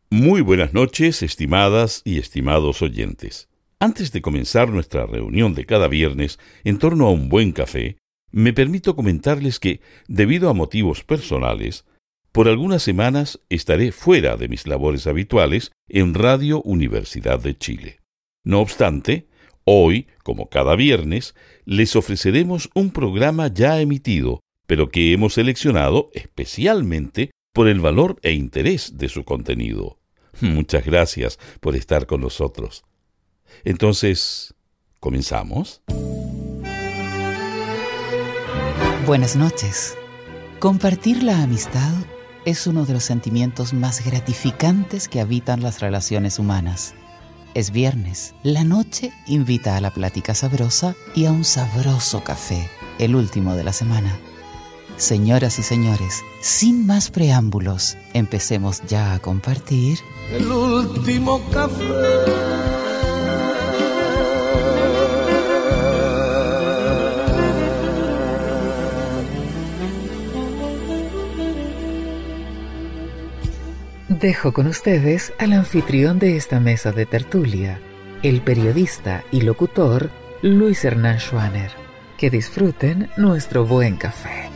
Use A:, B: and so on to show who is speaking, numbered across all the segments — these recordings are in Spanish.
A: Muy buenas noches, estimadas y estimados oyentes. Antes de comenzar nuestra reunión de cada viernes en torno a un buen café, me permito comentarles que, debido a motivos personales, por algunas semanas estaré fuera de mis labores habituales en Radio Universidad de Chile. No obstante, hoy, como cada viernes, les ofreceremos un programa ya emitido, pero que hemos seleccionado especialmente por el valor e interés de su contenido. Muchas gracias por estar con nosotros. Entonces, ¿comenzamos?
B: Buenas noches. Compartir la amistad es uno de los sentimientos más gratificantes que habitan las relaciones humanas. Es viernes, la noche invita a la plática sabrosa y a un sabroso café, el último de la semana. Señoras y señores, sin más preámbulos, empecemos ya a compartir
C: el último café.
B: Dejo con ustedes al anfitrión de esta mesa de tertulia, el periodista y locutor Luis Hernán Schwaner. Que disfruten nuestro buen café.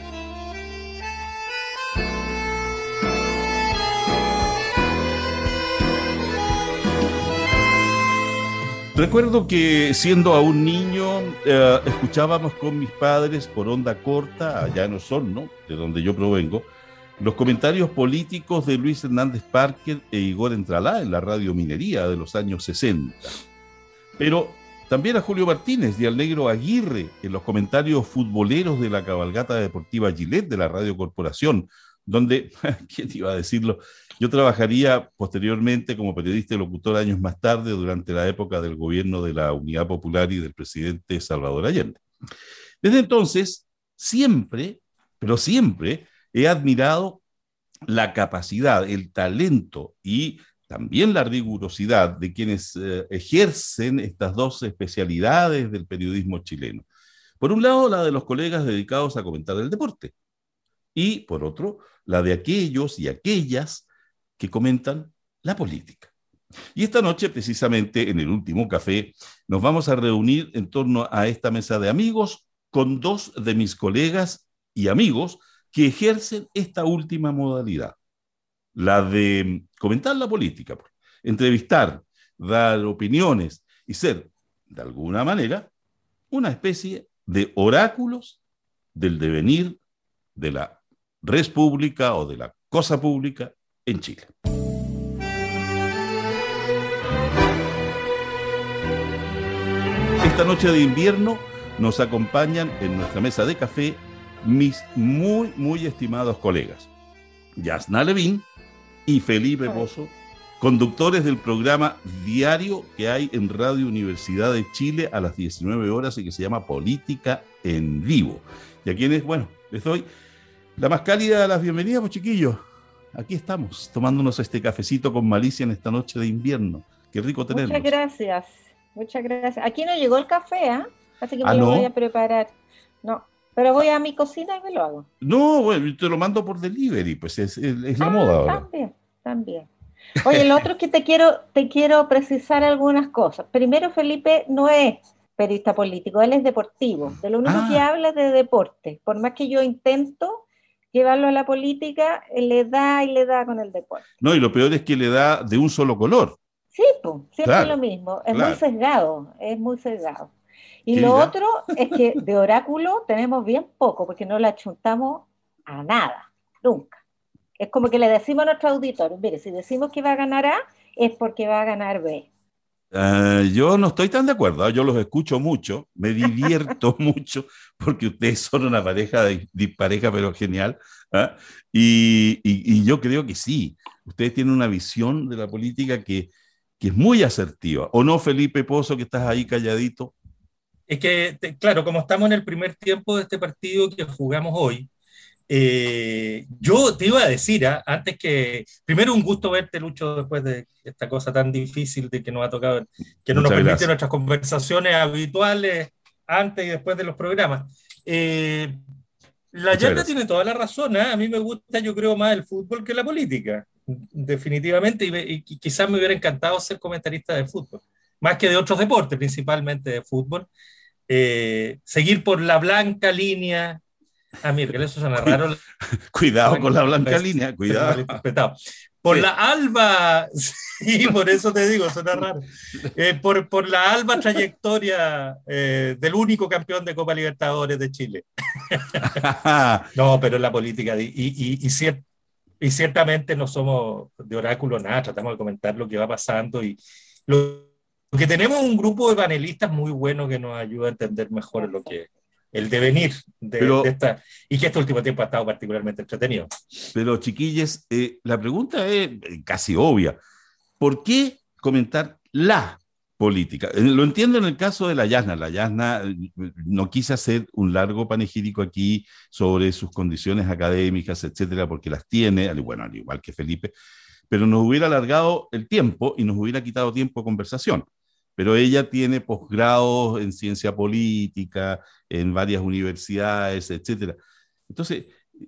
A: Recuerdo que siendo aún niño, escuchábamos con mis padres por onda corta, allá en Osorno, de donde yo provengo, los comentarios políticos de Luis Hernández Parker e Igor Entralá en la Radio Minería de los años 60. Pero también a Julio Martínez y al Negro Aguirre en los comentarios futboleros de la cabalgata deportiva Gillette de la Radio Corporación, donde, ¿quién iba a decirlo? Yo trabajaría posteriormente como periodista y locutor años más tarde durante la época del gobierno de la Unidad Popular y del presidente Salvador Allende. Desde entonces, siempre, pero siempre, he admirado la capacidad, el talento y también la rigurosidad de quienes ejercen estas dos especialidades del periodismo chileno. Por un lado, la de los colegas dedicados a comentar el deporte y, por otro, la de aquellos y aquellas que comentan la política. Y esta noche, precisamente en el último café, nos vamos a reunir en torno a esta mesa de amigos con dos de mis colegas y amigos que ejercen esta última modalidad, la de comentar la política, entrevistar, dar opiniones y ser, de alguna manera, una especie de oráculos del devenir de la res pública o de la cosa pública en Chile. Esta noche de invierno nos acompañan en nuestra mesa de café mis muy estimados colegas, Yasna Levín y Felipe Pozo, conductores del programa diario que hay en Radio Universidad de Chile a las 19 horas y que se llama Política en Vivo. Y a quienes, les doy la más cálida de las bienvenidas, pues chiquillos. Aquí estamos, tomándonos este cafecito con malicia en esta noche de invierno. Qué rico tenerlos.
D: Muchas gracias. Aquí no llegó el café, ¿eh? Así que me lo voy a preparar. No, pero voy a mi cocina y me lo hago.
A: No, bueno, te lo mando por delivery, pues es la moda ahora.
D: También. Oye, lo otro es que te quiero precisar algunas cosas. Primero, Felipe no es periodista político, él es deportivo. De lo único que habla es de deporte. Por más que yo intento llevarlo a la política, le da con el deporte.
A: No, y lo peor es que le da de un solo color.
D: Sí, pues, siempre lo mismo. Es muy sesgado. Y lo otro es que de oráculo tenemos bien poco, porque no le achuntamos a nada, nunca. Es como que le decimos a nuestros auditores, mire, si decimos que va a ganar A, es porque va a ganar B.
A: Yo no estoy tan de acuerdo, yo los escucho mucho, me divierto mucho, porque ustedes son una pareja dispareja, pero genial, ¿eh? Y yo creo que sí, ustedes tienen una visión de la política que es muy asertiva. ¿O no, Felipe Pozo, que estás ahí calladito?
E: Es que, claro, como estamos en el primer tiempo de este partido que jugamos hoy, yo te iba a decir, antes que, primero un gusto verte, Lucho, después de esta cosa tan difícil de que nos ha tocado, que no nos permite nuestras conversaciones habituales antes y después de los programas. La Yanda tiene toda la razón, a mí me gusta, yo creo, más el fútbol que la política. definitivamente, y quizás me hubiera encantado ser comentarista de fútbol, más que de otros deportes, principalmente de fútbol. Seguir por la blanca línea. Mira, que eso suena raro.
A: Cuidado con la blanca línea, cuidado.
E: Malinterpretado. Por la alba, sí, por eso te digo, suena raro. Por la alba trayectoria del único campeón de Copa Libertadores de Chile. No, pero en la política, y ciertamente no somos de oráculo nada, tratamos de comentar lo que va pasando y lo que tenemos un grupo de panelistas muy bueno que nos ayuda a entender mejor lo que el devenir de esta, y que este último tiempo ha estado particularmente entretenido.
A: Pero chiquillos, la pregunta es casi obvia. ¿Por qué comentar la política? Lo entiendo en el caso de la Yasna. La Yasna no quise hacer un largo panegírico aquí sobre sus condiciones académicas, etcétera, porque las tiene, bueno, al igual que Felipe, pero nos hubiera alargado el tiempo y nos hubiera quitado tiempo de conversación. Pero ella tiene posgrados en ciencia política, en varias universidades, etcétera. Entonces,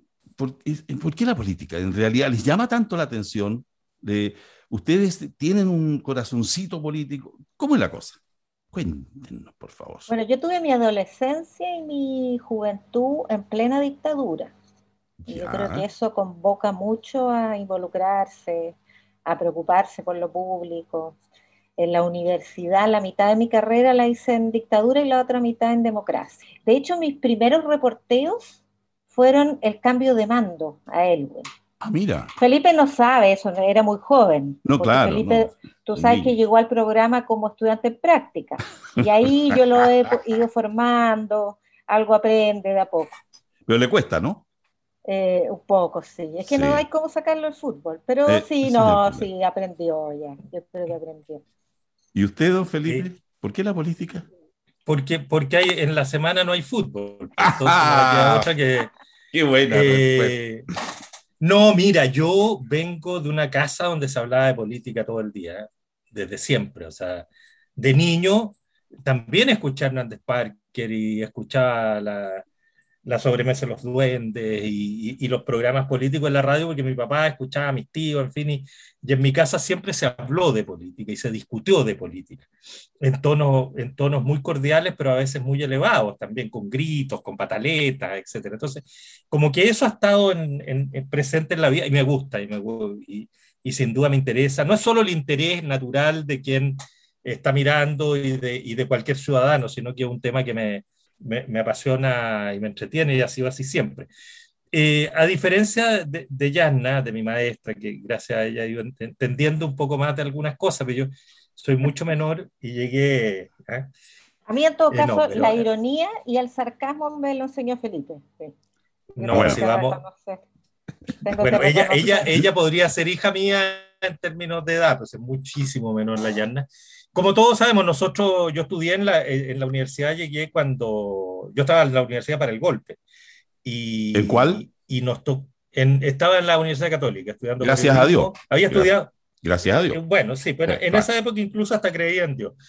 A: ¿por qué la política? En realidad, ¿les llama tanto la atención? ¿Ustedes tienen un corazoncito político? ¿Cómo es la cosa? Cuéntenos, por favor.
D: Bueno, yo tuve mi adolescencia y mi juventud en plena dictadura. Y yo creo que eso convoca mucho a involucrarse, a preocuparse por lo público. En la universidad, la mitad de mi carrera la hice en dictadura y la otra mitad en democracia. De hecho, mis primeros reporteos fueron el cambio de mando a Elwin.
A: Mira.
D: Felipe no sabe eso, era muy joven.
A: No, claro.
D: Felipe, tú sabes que llegó al programa como estudiante en práctica. Y ahí yo lo he ido formando, algo aprende de a poco.
A: Pero le cuesta, ¿no?
D: Un poco, sí. Es que no hay cómo sacarlo del fútbol. Pero sí aprendió ya. Yo creo que aprendió.
A: ¿Y usted, don Felipe? ¿Por qué la política?
E: Porque en la semana no hay fútbol. Entonces no queda otra que...
A: ¡Qué buena respuesta!
E: No, mira, yo vengo de una casa donde se hablaba de política todo el día, desde siempre. O sea, de niño también escuché a Hernández Parker y escuchaba la sobremesa de los duendes y los programas políticos en la radio, porque mi papá escuchaba a mis tíos, en fin, y en mi casa siempre se habló de política y se discutió de política, en tonos muy cordiales, pero a veces muy elevados, también con gritos, con pataletas, etc. Entonces, como que eso ha estado presente en la vida, y me gusta, y sin duda me interesa. No es solo el interés natural de quien está mirando y de cualquier ciudadano, sino que es un tema que me apasiona y me entretiene, y ha sido así siempre. A diferencia de Yasna, de mi maestra, que gracias a ella he ido entendiendo un poco más de algunas cosas, pero yo soy mucho menor y llegué...
D: A mí, en todo caso, la ironía y el sarcasmo me lo enseñó Felipe. Sí.
E: Si vamos... Bueno, ella podría ser hija mía en términos de edad, pues es muchísimo menor la Yasna. Como todos sabemos, yo estudié en la universidad, llegué cuando yo estaba en la universidad para el golpe.
A: ¿En cuál?
E: Y estaba en la Universidad Católica estudiando.
A: Gracias a Dios.
E: Había estudiado.
A: Gracias a Dios.
E: Bueno, sí, pero en esa época incluso hasta creía en Dios.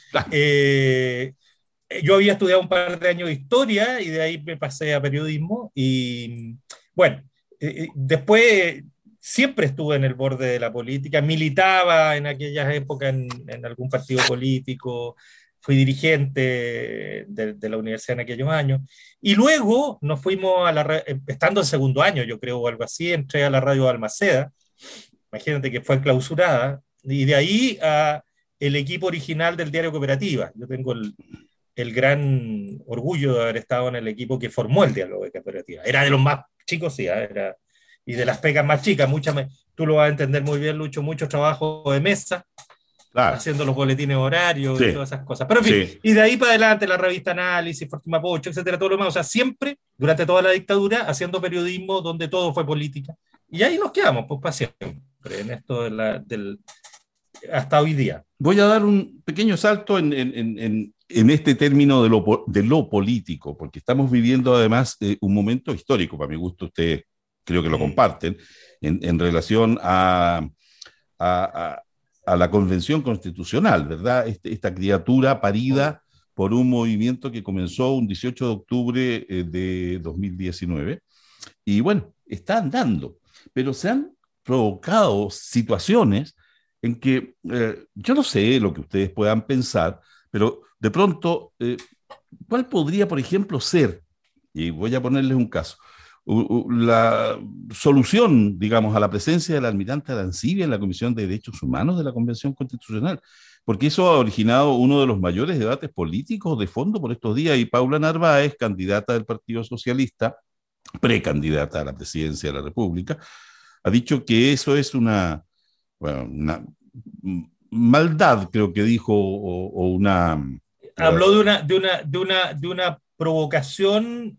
E: Yo había estudiado un par de años de historia y de ahí me pasé a periodismo. Y bueno, después siempre estuve en el borde de la política, militaba en aquellas épocas en algún partido político, fui dirigente de la universidad en aquellos años, y luego nos fuimos estando en segundo año, yo creo, o algo así, entré a la radio Balmaceda, imagínate que fue clausurada, y de ahí a el equipo original del diario Cooperativa. Yo tengo el gran orgullo de haber estado en el equipo que formó el diálogo de Cooperativa. Era de los más chicos, sí, y de las pegas más chicas, tú lo vas a entender muy bien, Lucho, mucho trabajo de mesa, haciendo los boletines horarios y todas esas cosas. Pero en fin, y de ahí para adelante la revista Análisis, Fortuna Pocho, etcétera, todo lo demás. O sea, siempre, durante toda la dictadura, haciendo periodismo donde todo fue política. Y ahí nos quedamos, pues, para siempre, en esto hasta hoy día.
A: Voy a dar un pequeño salto en este término de lo político, porque estamos viviendo además un momento histórico, para mi gusto ustedes creo que lo comparten, en relación a la Convención Constitucional, ¿verdad? Esta criatura parida por un movimiento que comenzó un 18 de octubre de 2019, y bueno, está andando, pero se han provocado situaciones en que yo no sé lo que ustedes puedan pensar, pero de pronto, ¿cuál podría, por ejemplo, ser? Y voy a ponerles un caso. La solución, digamos, a la presencia del almirante Arancibia en la Comisión de Derechos Humanos de la Convención Constitucional, porque eso ha originado uno de los mayores debates políticos de fondo por estos días, y Paula Narváez, candidata del Partido Socialista, precandidata a la presidencia de la República, ha dicho que eso es bueno, una maldad, creo que dijo, o una...
E: Habló de una provocación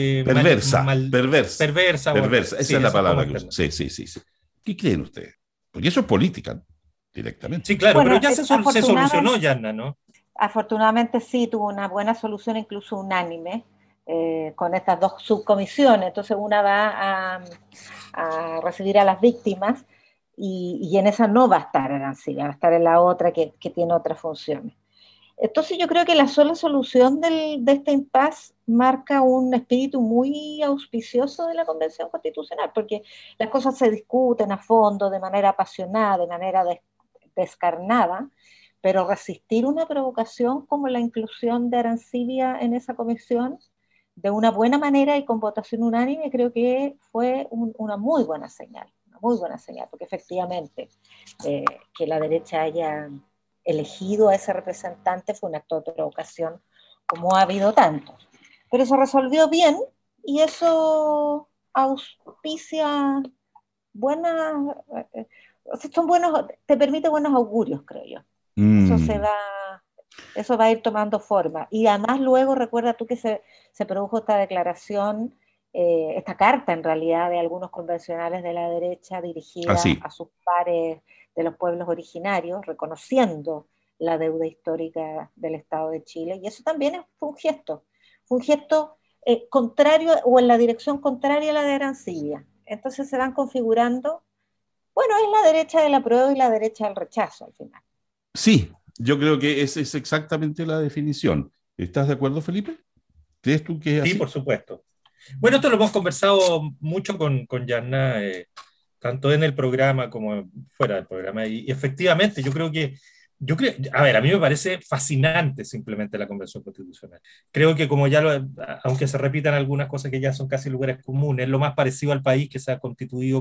E: perversa.
A: Perversa, esa
E: Sí,
A: es la
E: eso es como
A: palabra que usa.
E: entenderlo.
A: Sí, sí, sí, sí. ¿Qué creen ustedes? Porque eso es política, ¿no? Directamente.
E: Sí, claro,
D: Bueno,
E: pero ya se solucionó, Yanna, ¿no?
D: afortunadamente sí tuvo una buena solución, incluso unánime, con estas dos subcomisiones. Entonces una va a recibir a las víctimas y en esa no va a estar Arancibia, va a estar en la otra que tiene otras funciones. Entonces yo creo que la sola solución de este impasse marca un espíritu muy auspicioso de la Convención Constitucional, porque las cosas se discuten a fondo, de manera apasionada, de manera descarnada, pero resistir una provocación como la inclusión de Arancibia en esa comisión de una buena manera y con votación unánime, creo que fue una muy buena señal, porque efectivamente que la derecha haya elegido a ese representante fue un acto de provocación, como ha habido tantos. Pero se resolvió bien y eso auspicia buenas, son buenos, te permite buenos augurios, creo yo.
A: Mm.
D: Eso va a ir tomando forma. Y además luego recuerda tú que se produjo esta declaración, esta carta en realidad de algunos convencionales de la derecha dirigida
A: Así.
D: a sus pares de los pueblos originarios, reconociendo la deuda histórica del Estado de Chile. Y eso también fue un gesto contrario o en la dirección contraria a la de Arancibia. Entonces se van configurando, bueno, es la derecha del apruebo y la derecha del rechazo al final.
A: Sí, yo creo que esa es exactamente la definición. ¿Estás de acuerdo, Felipe? ¿Crees tú que es
E: Sí,
A: así?
E: por supuesto. Bueno, esto lo hemos conversado mucho con Yanna, tanto en el programa como fuera del programa. Y efectivamente, a ver, a mí me parece fascinante simplemente la Convención Constitucional. Creo que aunque se repitan algunas cosas que ya son casi lugares comunes, es lo más parecido al país que se ha constituido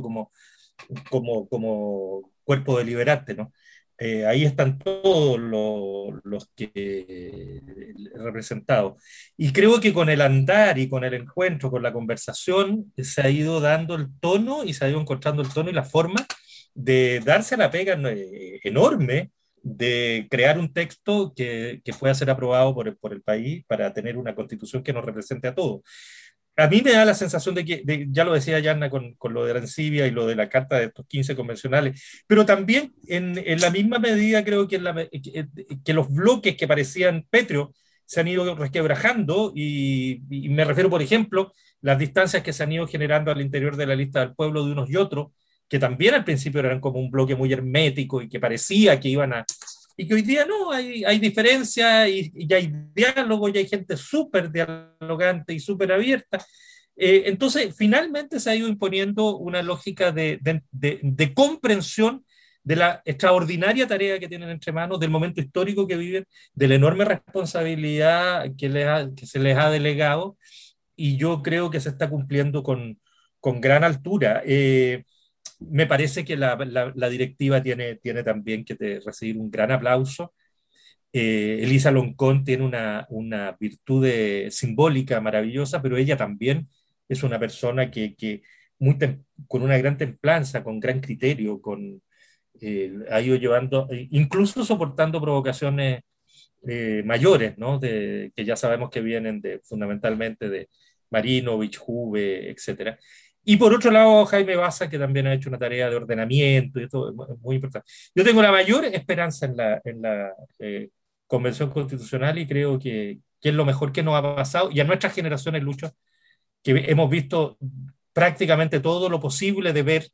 E: como cuerpo deliberante, ¿no? Ahí están todos los que representados. Y creo que con el andar y con el encuentro, con la conversación, se ha ido dando el tono y se ha ido encontrando el tono y la forma de darse la pega enorme de crear un texto que pueda ser aprobado por el país para tener una constitución que nos represente a todos. A mí me da la sensación de que, ya lo decía Yanna con lo de Arancibia y lo de la carta de estos 15 convencionales, pero también en la misma medida creo que los bloques que parecían pétreos se han ido resquebrajando y me refiero, por ejemplo, las distancias que se han ido generando al interior de la lista del pueblo de unos y otros, que también al principio eran como un bloque muy hermético y que parecía que iban a... Y que hoy día no, hay diferencia y ya hay diálogo, ya hay gente súper dialogante y súper abierta. Entonces, finalmente se ha ido imponiendo una lógica de comprensión de la extraordinaria tarea que tienen entre manos, del momento histórico que viven, de la enorme responsabilidad que se les ha delegado, y yo creo que se está cumpliendo con gran altura. Me parece que la directiva tiene también que recibir un gran aplauso. Elisa Loncón tiene una virtud simbólica maravillosa, pero ella también es una persona que con una gran templanza, con gran criterio, ha ido llevando, incluso soportando provocaciones mayores, ¿no? Que ya sabemos que vienen fundamentalmente de Marinovich, Juve, etcétera. Y por otro lado, Jaime Baza, que también ha hecho una tarea de ordenamiento, y esto es muy importante. Yo tengo la mayor esperanza en la Convención Constitucional, y creo que es lo mejor que nos ha pasado, y a nuestras generaciones, Lucho, que hemos visto prácticamente todo lo posible de ver,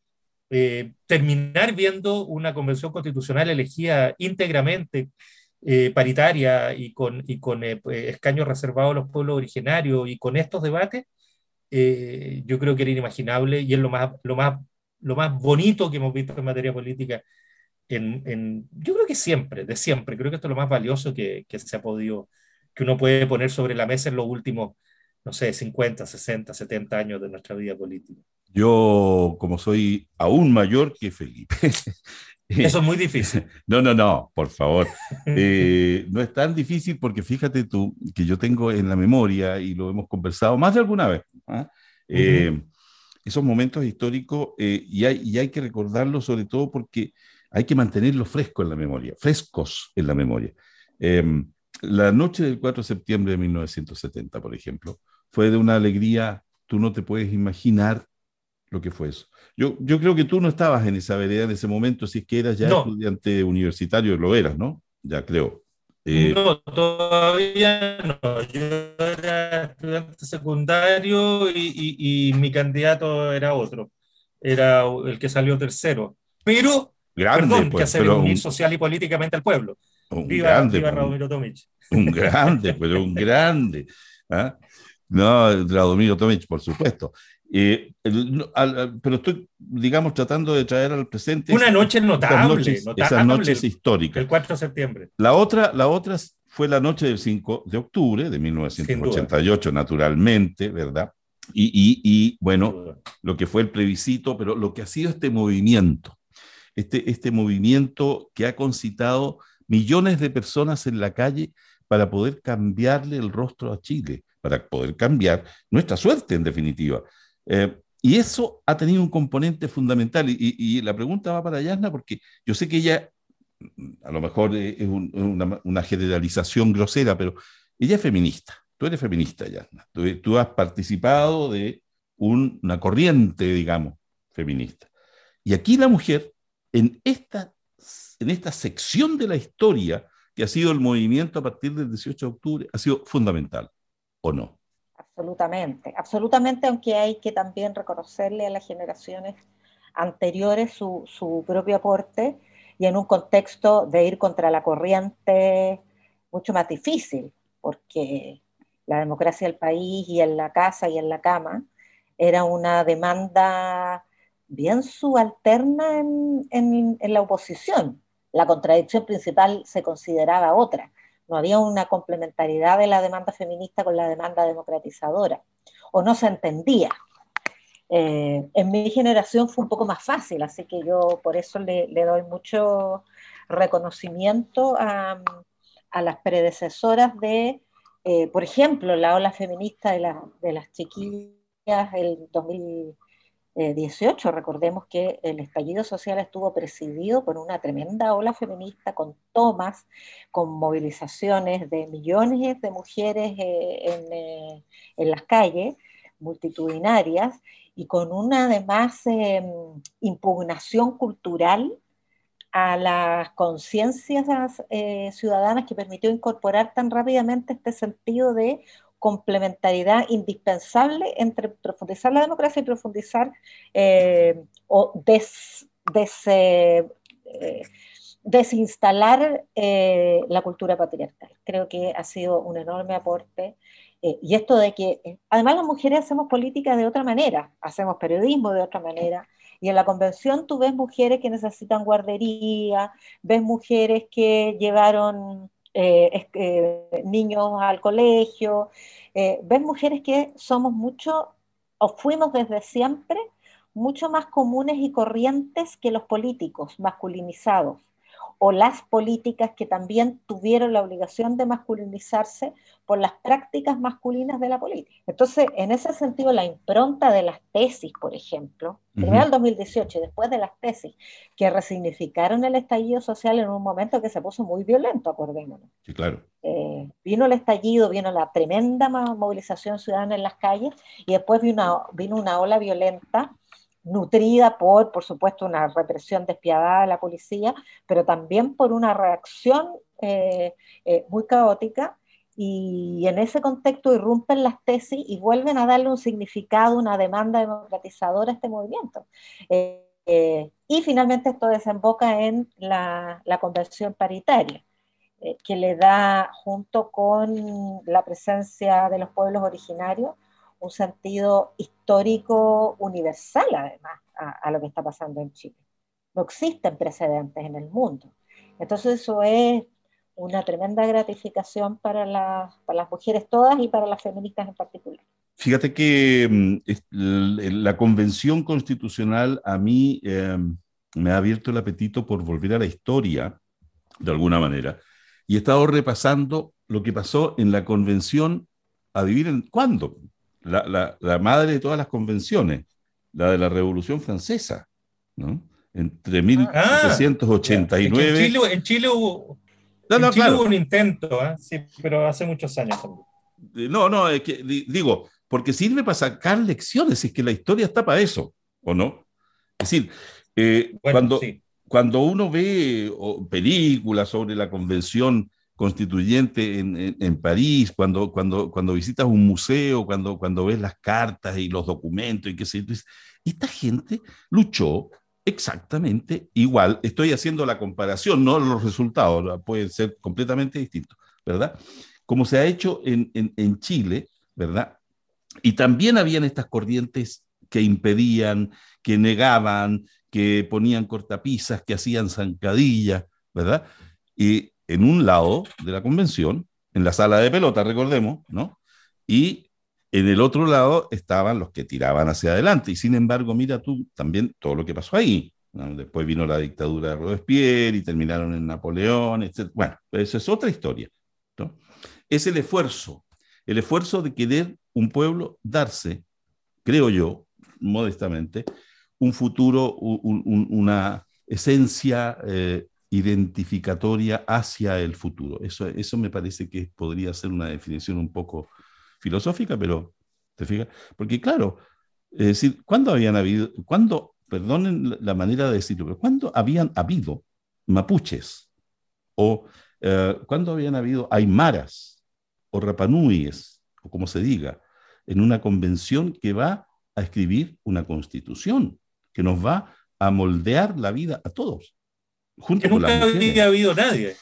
E: terminar viendo una Convención Constitucional elegida íntegramente, paritaria y con escaños reservados a los pueblos originarios, y con estos debates. Yo creo que era inimaginable, y es lo más lo más bonito que hemos visto en materia política yo creo que siempre, de siempre. Creo que esto es lo más valioso que se ha podido, que uno puede poner sobre la mesa en los últimos, no sé, 50, 60, 70 años de nuestra vida política.
A: Yo, como soy aún mayor que Felipe,
E: Eso es muy difícil.
A: no, por favor. No es tan difícil porque fíjate tú que yo tengo en la memoria, y lo hemos conversado más de alguna vez, ¿ah?
E: Uh-huh.
A: Esos momentos históricos, y hay que recordarlos sobre todo porque hay que mantenerlos frescos en la memoria, frescos en la memoria. Eh, la noche del 4 de septiembre de 1970, por ejemplo, fue de una alegría, tú no te puedes imaginar lo que fue eso. Yo creo que tú no estabas en esa vereda en ese momento, si es que eras ya
E: No,
A: estudiante universitario, lo eras, ¿no? Ya creo.
E: no, todavía no. Yo era estudiante secundario y mi candidato era otro. Era el que salió tercero. Pero,
A: Grande,
E: perdón, que
A: pues,
E: hacer es
A: pero
E: unir social y políticamente al pueblo.
A: un
E: Viva,
A: grande,
E: viva
A: pues,
E: Radomiro Tomic.
A: un grande, pero un grande. ¿Ah? No, Radomiro Tomic, por supuesto. Pero estoy, digamos, tratando de traer al presente
E: Una noche notable,
A: esas
E: notable
A: noches históricas.
E: el 4 de septiembre.
A: La otra fue la noche del 5 de octubre de
E: Sin duda,
A: 1988, naturalmente, ¿verdad?
E: sin
A: Bueno,
E: duda.
A: lo que fue el plebiscito, pero lo que ha sido este movimiento, este movimiento que ha concitado millones de personas en la calle para poder cambiarle el rostro a Chile, para poder cambiar nuestra suerte, en definitiva. Y eso ha tenido un componente fundamental. Y la pregunta va para Yasna, porque yo sé que ella, a lo mejor es una generalización grosera, pero ella es feminista. Tú eres feminista, Yasna. Tú has participado de una corriente, digamos, feminista. Y aquí la mujer, en esta, en esta sección de la historia que ha sido el movimiento a partir del 18 de octubre, ha sido fundamental, ¿o no?
D: Absolutamente, absolutamente, aunque hay que también reconocerle a las generaciones anteriores su propio aporte y en un contexto de ir contra la corriente mucho más difícil, porque la democracia del país y en la casa y en la cama era una demanda bien subalterna en la oposición. La contradicción principal se consideraba otra. No había una complementariedad de la demanda feminista con la demanda democratizadora, o no se entendía. En mi generación fue un poco más fácil, así que yo por eso le doy mucho reconocimiento a las predecesoras por ejemplo, la ola feminista de las chiquillas el 2018. Recordemos que el estallido social estuvo presidido por una tremenda ola feminista con tomas, con movilizaciones de millones de mujeres en las calles, multitudinarias, y con una además impugnación cultural a las conciencias ciudadanas que permitió incorporar tan rápidamente este sentido de complementariedad indispensable entre profundizar la democracia y profundizar o desinstalar la cultura patriarcal. Creo que ha sido un enorme aporte. Y esto de que, además las mujeres hacemos política de otra manera, hacemos periodismo de otra manera, y en la convención tú ves mujeres que necesitan guardería, ves mujeres que llevaron niños al colegio, ves mujeres que somos mucho, o fuimos desde siempre, mucho más comunes y corrientes que los políticos masculinizados, o las políticas que también tuvieron la obligación de masculinizarse por las prácticas masculinas de la política. Entonces, en ese sentido, la impronta de las tesis, por ejemplo, primero el 2018 y después de las tesis, que resignificaron el estallido social en un momento que se puso muy violento, acordémonos.
A: Sí, claro.
D: Vino el estallido, vino la tremenda movilización ciudadana en las calles y después vino una ola violenta nutrida por supuesto, una represión despiadada de la policía, pero también por una reacción muy caótica, y en ese contexto irrumpen las tesis y vuelven a darle un significado, una demanda democratizadora a este movimiento. Y finalmente esto desemboca en la convención paritaria, que le da, junto con la presencia de los pueblos originarios, un sentido histórico universal, además. a lo que está pasando en Chile. No existen precedentes en el mundo. Entonces eso es una tremenda gratificación para las mujeres todas y para las feministas en particular.
A: Fíjate que la Convención Constitucional a mí me ha abierto el apetito por volver a la historia, de alguna manera, y he estado repasando lo que pasó en la Convención, adivinen cuándo, la madre de todas las convenciones, la de la Revolución Francesa, ¿no? Entre 1789...
E: Es que en Chile hubo...
A: claro.
E: Hubo un intento, sí, pero hace muchos años también.
A: No, es que digo, porque sirve para sacar lecciones, es que la historia está para eso, ¿o no? Es decir, cuando uno ve películas sobre la convención constituyente en París, cuando visitas un museo, cuando ves las cartas y los documentos y qué sé yo, esta gente luchó exactamente igual. Estoy haciendo la comparación, no los resultados, pueden ser completamente distintos, ¿verdad? Como se ha hecho en Chile, ¿verdad? Y también habían estas corrientes que impedían, que negaban, que ponían cortapisas, que hacían zancadillas, ¿verdad? Y en un lado de la convención, en la sala de pelota, recordemos, ¿no? Y en el otro lado estaban los que tiraban hacia adelante. Y sin embargo, mira tú también todo lo que pasó ahí, ¿no? Después vino la dictadura de Robespierre y terminaron en Napoleón, etc. Bueno, eso es otra historia, ¿no? Es el esfuerzo de querer un pueblo darse, creo yo, modestamente, un futuro, una esencia identificatoria hacia el futuro. Eso me parece que podría ser una definición un poco filosófica, pero ¿te fijas? Porque claro, es decir, perdonen la manera de decirlo, pero ¿cuándo habían habido mapuches? O ¿cuándo habían habido aymaras o rapanuyes, o como se diga, en una convención que va a escribir una constitución, que nos va a moldear la vida a todos, junto
E: que
A: con
E: nunca
A: las mujeres?
E: Había habido nadie.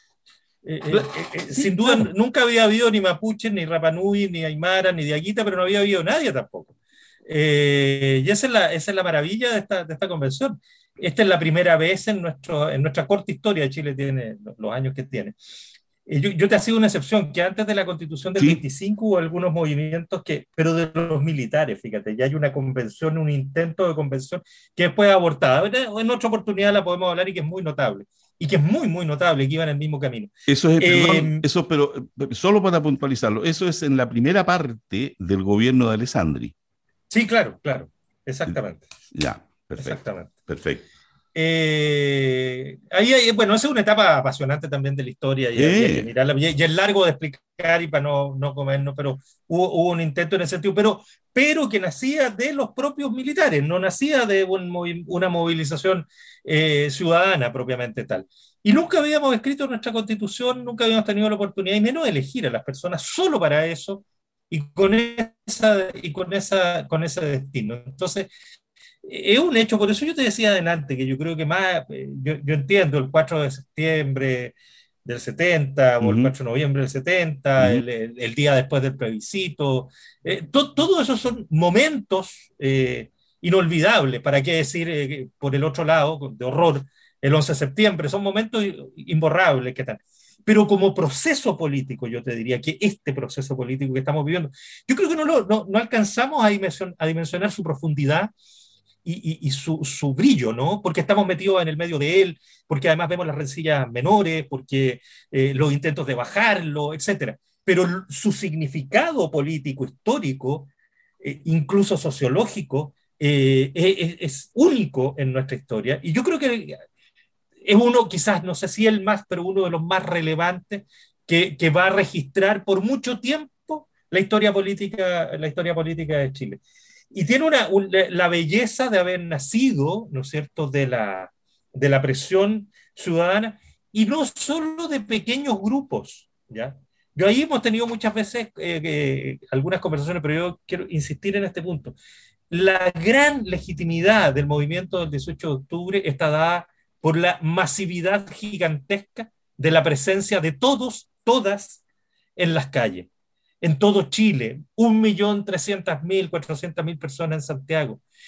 E: Sin duda, nunca había habido ni mapuches, ni rapanui, ni aymara, ni diaguita, pero no había habido nadie tampoco. Y esa es la maravilla de esta convención. Esta es la primera vez en nuestra corta historia, de Chile tiene los años que tiene. Yo te ha sido una excepción, que antes de la constitución del 25 hubo algunos movimientos pero de los militares, fíjate, ya hay una convención, un intento de convención que después abortada. En otra oportunidad la podemos hablar y que es muy notable. Y que es muy, muy notable, que iba en el mismo camino.
A: Eso es, perdón, pero solo para puntualizarlo, eso es en la primera parte del gobierno de Alessandri.
E: Sí, claro, exactamente.
A: Ya, perfecto.
E: Exactamente.
A: Perfecto.
E: Bueno, esa es una etapa apasionante también de la historia, y hay que mirarla, y es largo de explicar y para no comernos, pero hubo un intento en ese sentido, pero que nacía de los propios militares, no nacía de una movilización ciudadana propiamente tal. Y nunca habíamos escrito nuestra constitución, nunca habíamos tenido la oportunidad, y menos elegir a las personas solo para eso, y con ese destino. Entonces, es un hecho, por eso yo te decía adelante que yo creo que más, yo entiendo el 4 de septiembre del 70 o el 4 de noviembre del 70, el día después del plebiscito, todo eso son momentos inolvidables, para qué decir por el otro lado, de horror, el 11 de septiembre, son momentos imborrables, ¿qué tal? Pero como proceso político, yo te diría que este proceso político que estamos viviendo, yo creo que no alcanzamos a dimensionar su profundidad y su brillo, ¿no? Porque estamos metidos en el medio de él, porque además vemos las rencillas menores, porque los intentos de bajarlo, etc. Pero su significado político, histórico, incluso sociológico, es único en nuestra historia. Y yo creo que es uno, quizás, no sé si el más, pero uno de los más relevantes que va a registrar por mucho tiempo la historia política de Chile. Y tiene la belleza de haber nacido, ¿no es cierto?, de la presión ciudadana, y no solo de pequeños grupos, ¿ya? Yo ahí hemos tenido muchas veces algunas conversaciones, pero yo quiero insistir en este punto. La gran legitimidad del movimiento del 18 de octubre está dada por la masividad gigantesca de la presencia de todos, todas, en las calles. En todo Chile, 1.300.000, 400.000 personas en Santiago.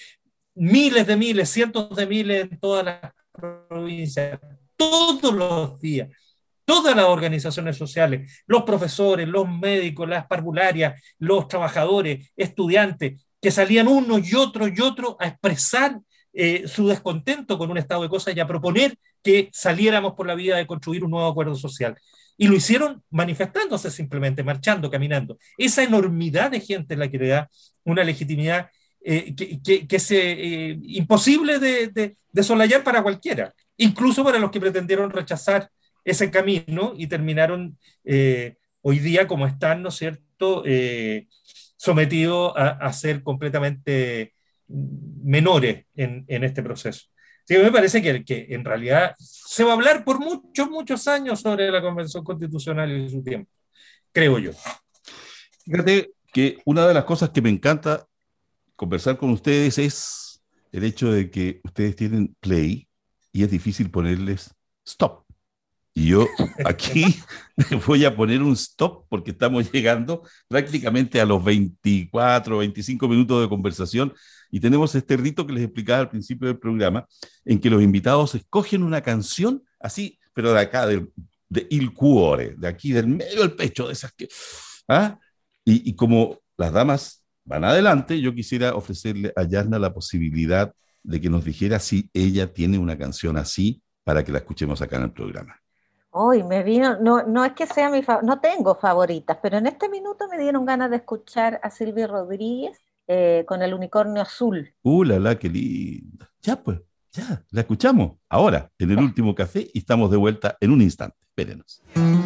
E: miles de miles, cientos de miles en todas las provincias, todos los días. Todas las organizaciones sociales, los profesores, los médicos, las parvularias, los trabajadores, estudiantes, que salían unos y otros a expresar su descontento con un estado de cosas y a proponer que saliéramos por la vía de construir un nuevo acuerdo social. Y lo hicieron manifestándose simplemente, marchando, caminando. Esa enormidad de gente es la que le da una legitimidad que es imposible de soslayar para cualquiera, incluso para los que pretendieron rechazar ese camino y terminaron hoy día como están, ¿no es cierto?, sometidos a ser completamente menores en este proceso. Sí, me parece que en realidad se va a hablar por muchos años sobre la Convención Constitucional y su tiempo, creo yo.
A: Fíjate que una de las cosas que me encanta conversar con ustedes es el hecho de que ustedes tienen play y es difícil ponerles stop. Y yo aquí voy a poner un stop porque estamos llegando prácticamente a los 24, 25 minutos de conversación y tenemos este rito que les explicaba al principio del programa, en que los invitados escogen una canción así, pero de acá, de il cuore, de aquí, del medio del pecho, de esas que... ¿ah? Y como las damas van adelante, yo quisiera ofrecerle a Yasna la posibilidad de que nos dijera si ella tiene una canción así para que la escuchemos acá en el programa.
D: Hoy me vino, no es que sea no tengo favoritas, pero en este minuto me dieron ganas de escuchar a Silvio Rodríguez con El Unicornio Azul.
A: La, qué linda. Ya pues, ya, la escuchamos ahora, en el último café, y estamos de vuelta en un instante. Espérenos.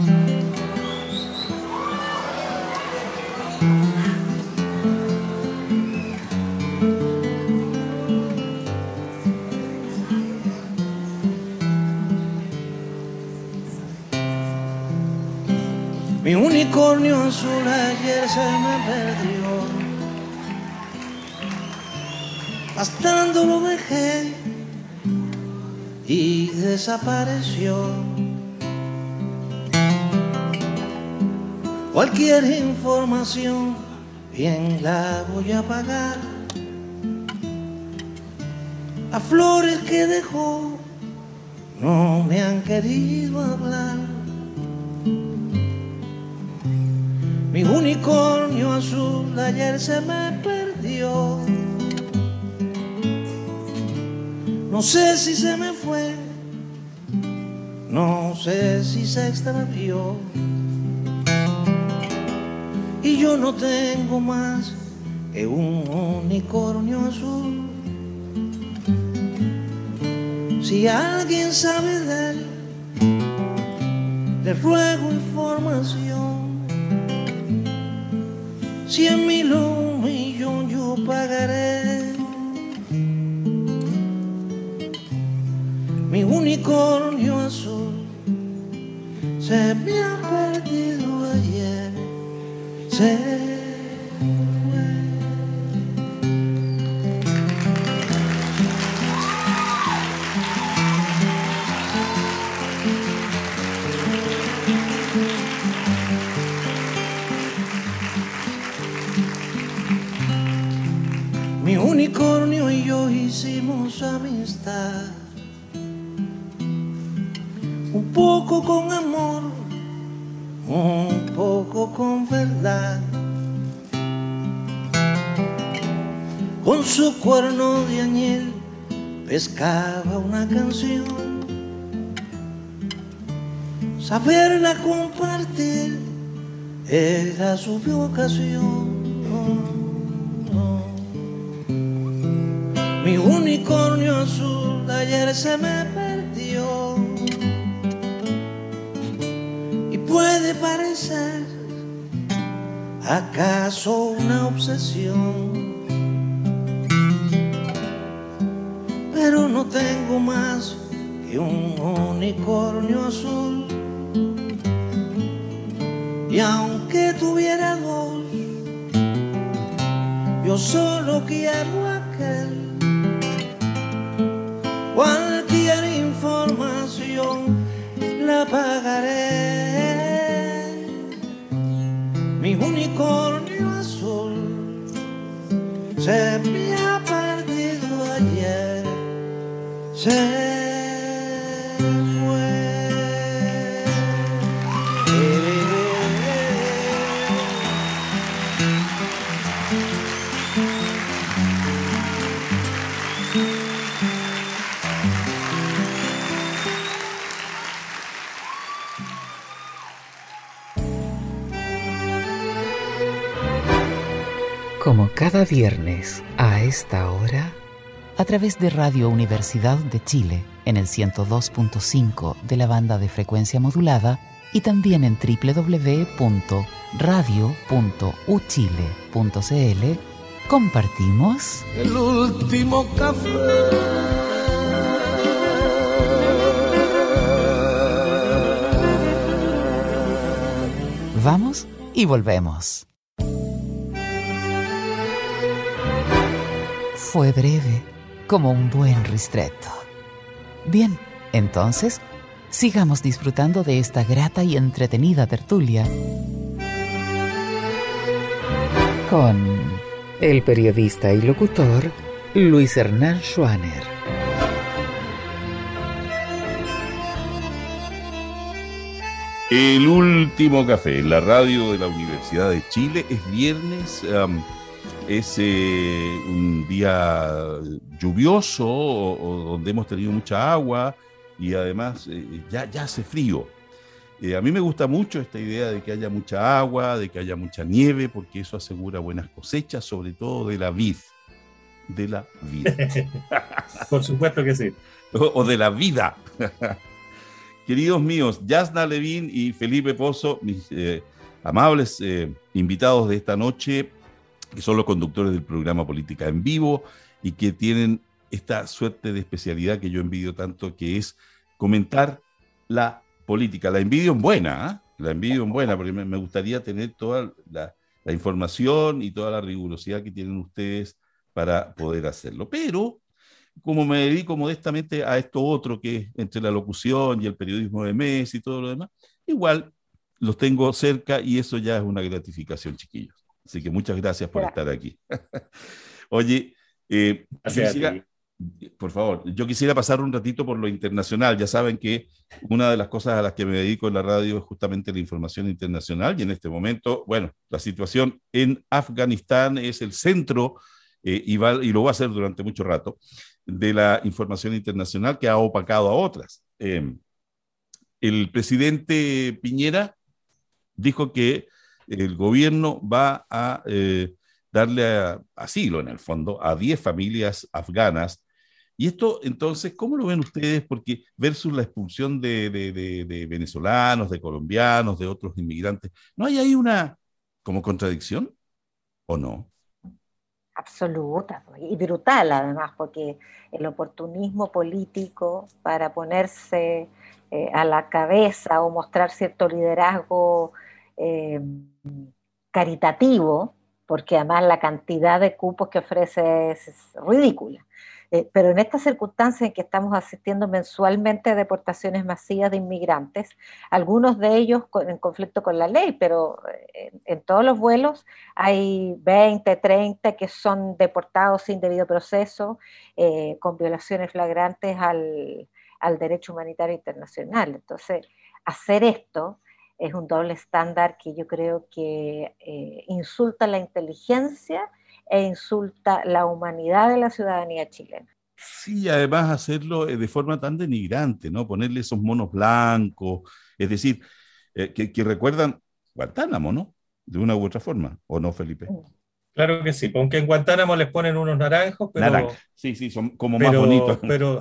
C: Mi unicornio azul ayer se me perdió, pastando lo dejé y desapareció. Cualquier información bien la voy a pagar. Las flores que dejó no me han querido hablar. Mi unicornio azul ayer se me perdió. No sé si se me fue, no sé si se extravió. Y yo no tengo más que un unicornio azul. Si alguien sabe de él, le ruego información. 100,000 o 1,000,000 yo pagaré. Mi unicornio azul se me ha perdido ayer, se fue. Mi unicornio y yo hicimos amistad, un poco con amor, un poco con verdad. Con su cuerno de añil pescaba una canción, saberla compartir era su vocación. Mi unicornio azul ayer se me perdió y puede parecer acaso una obsesión, pero no tengo más que un unicornio azul. Y aunque tuviera dos, yo solo quiero aquel. Cualquier información la pagaré. Mi unicornio azul se me ha perdido ayer. se fue.
B: Como cada viernes a esta hora, a través de Radio Universidad de Chile en el 102.5 de la banda de frecuencia modulada y también en www.radio.uchile.cl, compartimos
C: el último café.
B: Vamos y volvemos. Fue breve, como un buen ristretto. Bien, entonces, sigamos disfrutando de esta grata y entretenida tertulia con el periodista y locutor Luis Hernán Schwaner.
A: El último café, en la radio de la Universidad de Chile. Es viernes, es un día lluvioso o donde hemos tenido mucha agua y además ya hace frío. A mí me gusta mucho esta idea de que haya mucha agua, de que haya mucha nieve, porque eso asegura buenas cosechas, sobre todo de la vid. De la vida.
E: Por supuesto que sí.
A: O de la vida. Queridos míos, Yasna Levín y Felipe Pozo, mis amables invitados de esta noche, que son los conductores del programa Política en Vivo y que tienen esta suerte de especialidad que yo envidio tanto, que es comentar la política. La envidio en buena, la envidio en buena, porque me gustaría tener toda la información y toda la rigurosidad que tienen ustedes para poder hacerlo. Pero, como me dedico modestamente a esto otro, que es entre la locución y el periodismo de mesa y todo lo demás, igual los tengo cerca y eso ya es una gratificación, chiquillos. Así que muchas gracias por estar aquí. Oye, por favor, yo quisiera pasar un ratito por lo internacional. Ya saben que una de las cosas a las que me dedico en la radio es justamente la información internacional, y en este momento, bueno, la situación en Afganistán es el centro, y lo va a ser durante mucho rato, de la información internacional, que ha opacado a otras. El presidente Piñera dijo que el gobierno va a darle asilo, en el fondo, a 10 familias afganas. Y esto, entonces, ¿cómo lo ven ustedes? Porque versus la expulsión de venezolanos, de colombianos, de otros inmigrantes, ¿no hay ahí una como contradicción o no?
D: Absoluta y brutal, además, porque el oportunismo político para ponerse a la cabeza o mostrar cierto liderazgo caritativo, porque además la cantidad de cupos que ofrece es ridícula. Pero en estas circunstancias en que estamos asistiendo mensualmente a deportaciones masivas de inmigrantes, algunos de ellos en conflicto con la ley, pero en todos los vuelos hay 20, 30 que son deportados sin debido proceso, con violaciones flagrantes al derecho humanitario internacional. Entonces, hacer esto es un doble estándar que yo creo que insulta la inteligencia e insulta la humanidad de la ciudadanía chilena.
A: Sí, además hacerlo de forma tan denigrante, ¿no? Ponerle esos monos blancos, es decir, que recuerdan Guantánamo, ¿no? De una u otra forma, ¿o no, Felipe?
E: Claro que sí, aunque en Guantánamo les ponen unos naranjos, pero...
A: Naranja. Sí, son como más bonitos.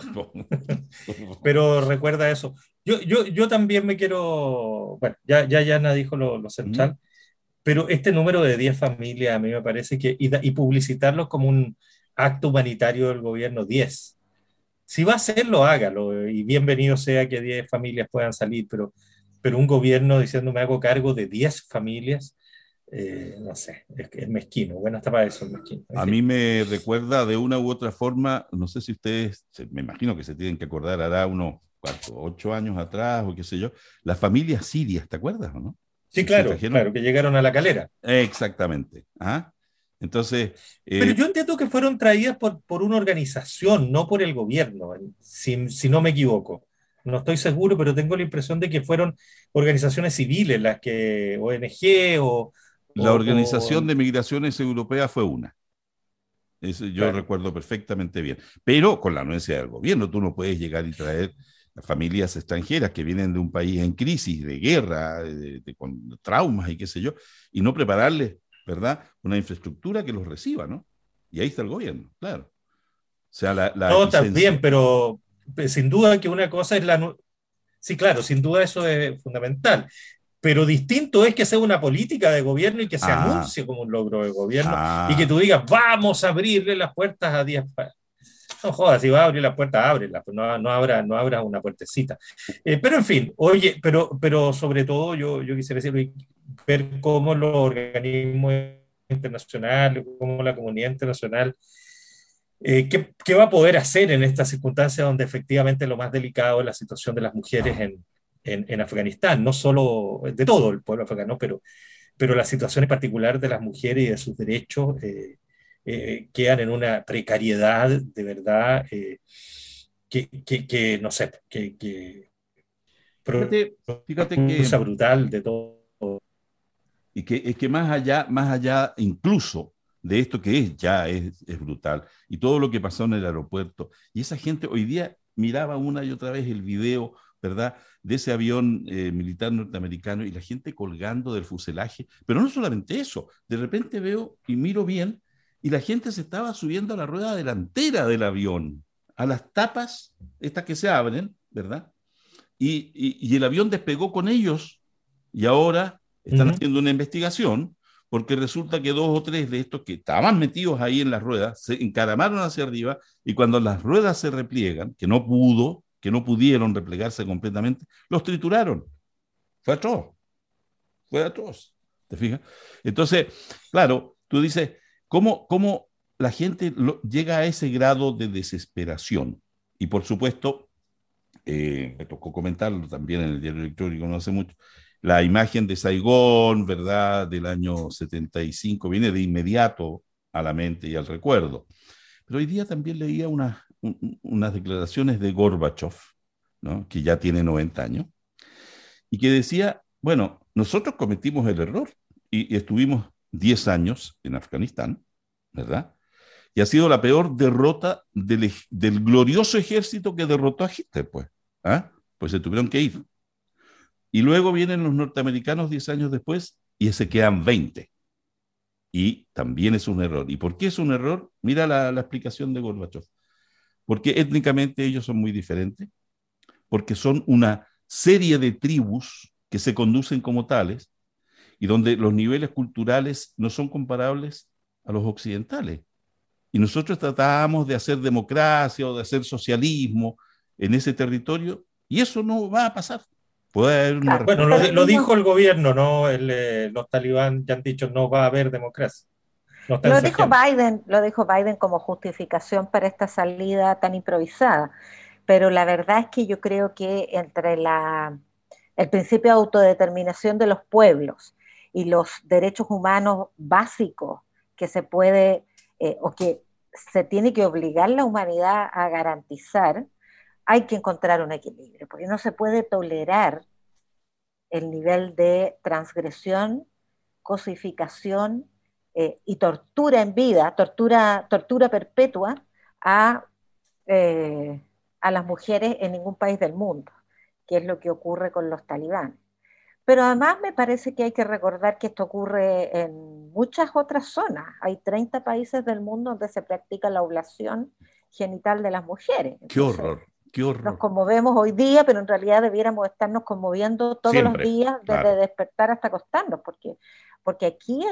E: Pero recuerda eso. Yo también me quiero... Bueno, ya Yana dijo lo central, pero este número de 10 familias a mí me parece que... Y publicitarlos como un acto humanitario del gobierno, 10. Si va a hacerlo, hágalo, y bienvenido sea que 10 familias puedan salir, pero un gobierno diciendo me hago cargo de 10 familias... no sé, es mezquino. Bueno, hasta para eso es mezquino.
A: A mí me recuerda de una u otra forma, no sé si ustedes, me imagino que se tienen que acordar, hará unos 8 años atrás o qué sé yo, las familias sirias, ¿te acuerdas o no?
E: Sí, claro, que llegaron a La Calera.
A: Exactamente. ¿Ah? Entonces...
E: Pero yo entiendo que fueron traídas por una organización, no por el gobierno, si no me equivoco. No estoy seguro, pero tengo la impresión de que fueron organizaciones civiles, las que ONG
A: La
E: o
A: Organización de Migraciones Europea fue una. Eso yo
E: claro.
A: recuerdo perfectamente bien. Pero con la anuencia del gobierno, tú no puedes llegar y traer a familias extranjeras que vienen de un país en crisis, de guerra, con traumas y qué sé yo, y no prepararles, ¿verdad?, una infraestructura que los reciba, ¿no? Y ahí está el gobierno, claro. O sea, la
E: No, está bien,
A: aquiescencia.
E: pero sin duda que una cosa es la... Sí, claro, sin duda eso es fundamental. Pero distinto es que sea una política de gobierno y que se
A: Ah,
E: anuncie como un logro de gobierno y que
A: ah,
E: tú digas, vamos a abrirle las puertas a 10 no jodas, si vas a abrir la puerta, ábrela, pues no abra una puertecita. Pero en fin, oye, pero sobre todo yo quisiera decir, ver cómo los organismos internacionales, cómo la comunidad internacional, qué va a poder hacer en estas circunstancias donde efectivamente lo más delicado es la situación de las mujeres en Afganistán, no solo de todo el pueblo afgano, pero la situación en particular de las mujeres y de sus derechos quedan en una precariedad de verdad no sé, que
A: fíjate, fíjate
E: produce brutal de todo.
A: y que, es que más allá incluso de esto que es brutal, y todo lo que pasó en el aeropuerto, y esa gente hoy día miraba una y otra vez el video, ¿verdad?, de ese avión militar norteamericano y la gente colgando del fuselaje, pero no solamente eso, de repente veo y miro bien, y la gente se estaba subiendo a la rueda delantera del avión, a las tapas, estas que se abren, ¿verdad? Y el avión despegó con ellos y ahora
E: Uh
A: están
E: -huh.
A: haciendo una investigación porque resulta que dos o tres de estos que estaban metidos ahí en las ruedas se encaramaron hacia arriba y cuando las ruedas se repliegan, que no pudieron replegarse completamente, los trituraron. Fue atroz, fue atroz. ¿Te fijas? Entonces, claro, tú dices, ¿cómo la gente llega a ese grado de desesperación? Y por supuesto, me tocó comentarlo también en el diario electrónico no hace mucho, la imagen de Saigón, ¿verdad?, del año 75, viene de inmediato a la mente y al recuerdo. Pero hoy día también leía unas declaraciones de Gorbachev, ¿no?, que ya tiene 90 años, y que decía, bueno, nosotros cometimos el error y estuvimos 10 años en Afganistán, ¿verdad? Y ha sido la peor derrota del glorioso ejército que derrotó a Hitler, pues. ¿Ah? Pues se tuvieron que ir. Y luego vienen los norteamericanos 10 años después y se quedan 20. Y también es un error. ¿Y por qué es un error? Mira la explicación de Gorbachev. Porque étnicamente ellos son muy diferentes, porque son una serie de tribus que se conducen como tales y donde los niveles culturales no son comparables a los occidentales. Y nosotros tratábamos de hacer democracia o de hacer socialismo en ese territorio y eso no va a pasar. Puede haber una
D: Claro,
E: Bueno,
A: respuesta.
E: lo dijo el gobierno, ¿no? Los talibán ya han dicho no va a haber democracia, no está ensayando.
D: Lo dijo Biden como justificación para esta salida tan improvisada, pero la verdad es que yo creo que entre el principio de autodeterminación de los pueblos y los derechos humanos básicos que se puede o que se tiene que obligar la humanidad a garantizar, hay que encontrar un equilibrio, porque no se puede tolerar el nivel de transgresión, cosificación y tortura en vida, tortura perpetua a, eh, a las mujeres en ningún país del mundo, que es lo que ocurre con los talibanes. Pero además me parece que hay que recordar que esto ocurre en muchas otras zonas. Hay 30 países del mundo donde se practica la ablación genital de las mujeres.
A: Qué
D: Entonces,
A: horror, qué
D: nos
A: horror.
D: conmovemos hoy día, pero en realidad debiéramos estarnos conmoviendo todos los
A: Siempre,
D: días desde
A: claro.
D: despertar hasta acostarnos, porque aquí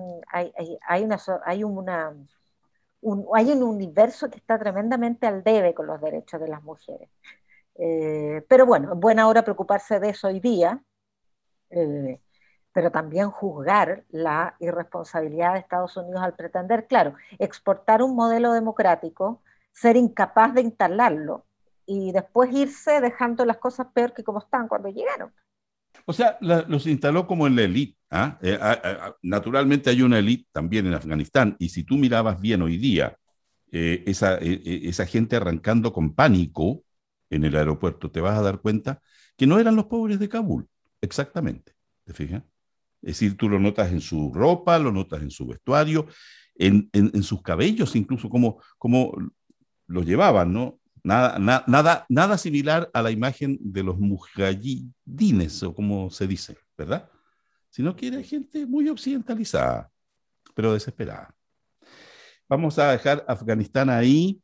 D: hay un universo que está tremendamente al debe con los derechos de las mujeres. Pero bueno, es buena hora preocuparse de eso hoy día, eh, pero también juzgar la irresponsabilidad de Estados Unidos al pretender, claro, exportar un modelo democrático, ser incapaz de instalarlo y después irse dejando las cosas peor que como estaban cuando llegaron.
A: O sea, los instaló como en la élite. Naturalmente hay una élite también en Afganistán, y si tú mirabas bien hoy día, esa gente arrancando con pánico en el aeropuerto, te vas a dar cuenta que no eran los pobres de Kabul, exactamente, ¿te fijas? Es decir, tú lo notas en su ropa, lo notas en su vestuario, en sus cabellos, incluso como los llevaban, ¿no? Nada similar a la imagen de los mujahidines, o como se dice, ¿verdad? Sino que era gente muy occidentalizada, pero desesperada. Vamos a dejar Afganistán ahí.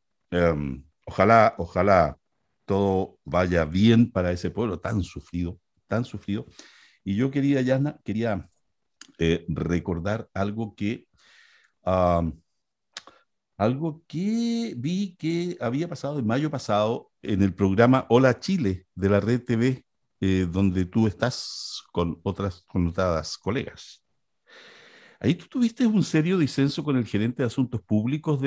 A: Ojalá todo vaya bien para ese pueblo tan sufrido, tan sufrido. Y yo quería, Yana, recordar um, algo que vi que había pasado en mayo pasado en el programa Hola Chile de la Red TV, donde tú estás con otras connotadas colegas. Ahí tú tuviste un serio disenso con el gerente de Asuntos Públicos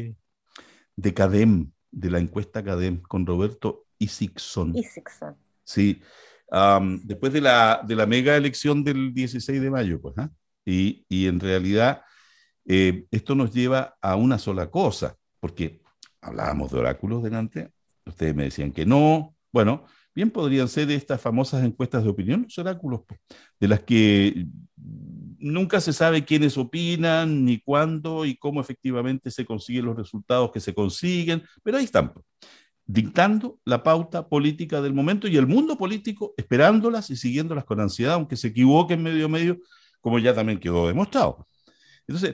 A: de CADEM, de la encuesta CADEM, con Roberto Isixson. Sí, después de la mega elección del 16 de mayo, pues, ¿eh? Y en realidad esto nos lleva a una sola cosa, porque hablábamos de oráculos delante, ustedes me decían que no, bueno, bien podrían ser estas famosas encuestas de opinión, los oráculos, pues, de las que nunca se sabe quiénes opinan, ni cuándo y cómo efectivamente se consiguen los resultados que se consiguen, pero ahí están, pues, dictando la pauta política del momento, y el mundo político esperándolas y siguiéndolas con ansiedad, aunque se equivoquen medio, como ya también quedó demostrado. Entonces,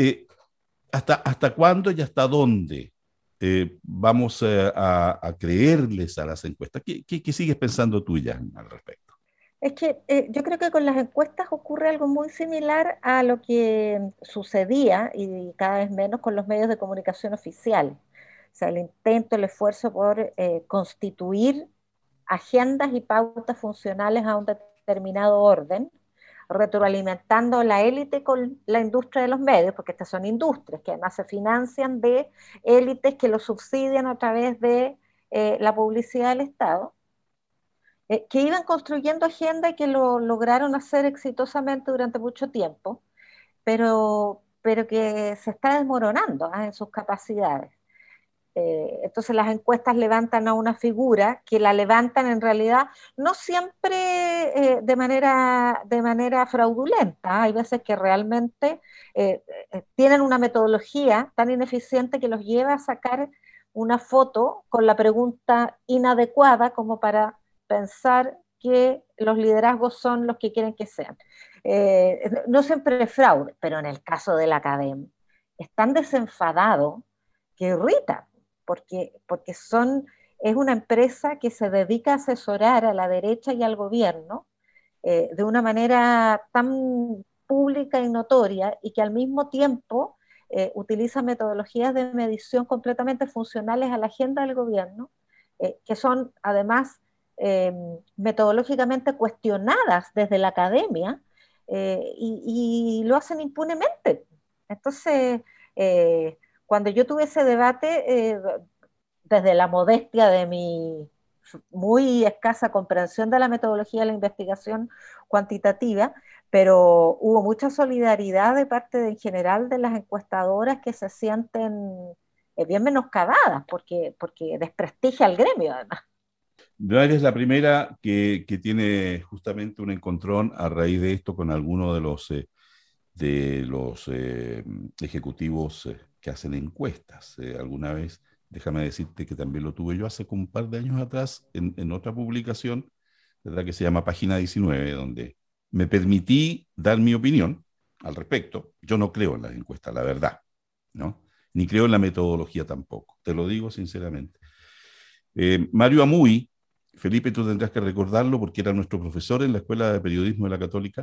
A: ¿hasta cuándo y hasta dónde vamos a creerles a las encuestas? ¿Qué sigues pensando tú, Jan, al respecto?
D: Es que yo creo que con las encuestas ocurre algo muy similar a lo que sucedía, y cada vez menos, con los medios de comunicación oficial. O sea, el intento, el esfuerzo por constituir agendas y pautas funcionales a un determinado orden, retroalimentando la élite con la industria de los medios, porque estas son industrias que además se financian de élites que lo subsidian a través de la publicidad del Estado, que iban construyendo agenda y que lo lograron hacer exitosamente durante mucho tiempo, pero que se está desmoronando en sus capacidades. Entonces las encuestas levantan a una figura que la levantan en realidad no siempre de manera fraudulenta. Hay veces que realmente tienen una metodología tan ineficiente que los lleva a sacar una foto con la pregunta inadecuada como para pensar que los liderazgos son los que quieren que sean. No siempre es fraude, pero en el caso de la academia es tan desenfadado que irrita, porque es una empresa que se dedica a asesorar a la derecha y al gobierno de una manera tan pública y notoria, y que al mismo tiempo utiliza metodologías de medición completamente funcionales a la agenda del gobierno, que son además metodológicamente cuestionadas desde la academia, y lo hacen impunemente. Entonces, cuando yo tuve ese debate, desde la modestia de mi muy escasa comprensión de la metodología de la investigación cuantitativa, pero hubo mucha solidaridad de parte en general de las encuestadoras, que se sienten bien menoscabadas, porque desprestigia al gremio además.
A: No eres la primera que tiene justamente un encontrón a raíz de esto con alguno de los ejecutivos que hacen encuestas. Alguna vez, déjame decirte que también lo tuve yo hace como un par de años atrás en otra publicación, ¿verdad?, que se llama Página 19, donde me permití dar mi opinión al respecto. Yo no creo en las encuestas, la verdad, ¿no? Ni creo en la metodología tampoco, te lo digo sinceramente. Mario Amuy, Felipe, tú tendrás que recordarlo porque era nuestro profesor en la Escuela de Periodismo de la Católica.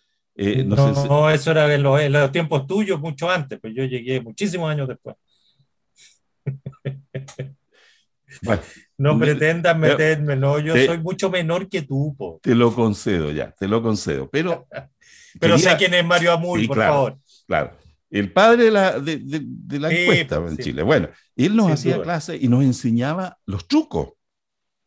E: No, eso era en los tiempos tuyos, mucho antes, pues yo llegué muchísimos años después. Bueno, no pretendas meterme, no, yo soy mucho menor que tú, po.
A: Te lo concedo ya, te lo concedo, pero
E: sé quién es Mario Amuy, sí, por favor.
A: Claro, el padre de la encuesta en Chile. Bueno, él nos hacía clase y nos enseñaba los trucos.